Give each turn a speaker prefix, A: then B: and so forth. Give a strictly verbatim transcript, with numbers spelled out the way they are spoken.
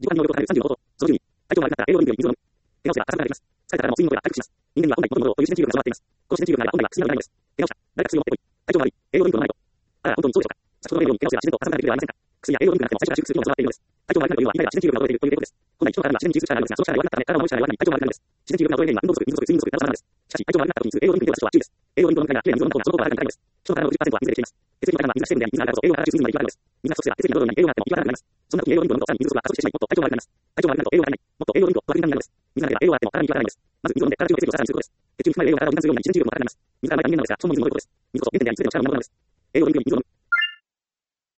A: 自己管理能力を高めるさんじゅうのこと。そのじゅうに、体調が悪くなったら栄養ドリンクより水を飲む。怪我をすれば朝ががります。疲れたらもう睡眠能力が回復します。人間には本来元々という自然治癒が備わっています。この自然治癒がないが本来は薬がないのです。怪我をした。誰か薬を持ってこい。体調が悪い。栄養ドリンクを飲まないと。あら、本当にそうでしょうか。先ほどのように怪我をすれば自然と朝ができるではありませんか。薬や栄養ドリンクなくても最初から修復する機能が備わっているのです。体調が悪くなるというのは今や自然治癒が衰えているということです。本来人の体には自然に自立した力があるのですが、その力が弱くなったため体を守る力が弱くなり体調が悪くなるのです。自然治癒が衰える原因は運動不足、水不足、睡眠不足など様々です。しかし、体調が悪くなった時に栄養ドリンクでは人は注意です。栄養ドリンクの飲み会やきれいな水を飲むことがその効果があるからです。人の体のろくじゅっパーセントは水でできています。血液の中には水が成分であり、水があるからこそ栄養が体中水分まで行き渡るのです。水が不足すれば血液が喉に栄養があっても行き渡らなくなります。そんな時に栄養ドリンクを飲むとさらに水不足が加速してしまい、もっと体調が悪くなります。体調が悪くなると栄養が足りない。もっと栄養ドリンクを取りになるのです。水がなければ栄養があっても体に行き渡らないのです。まず水を飲んで体中の血液をさらにすることです。血中に含まれる栄養が体を分散するように自然治癒力も測られます。水が体に人間なのですが、腸も水分を飲むことです。水こそ原点であり全ての力の源なのです。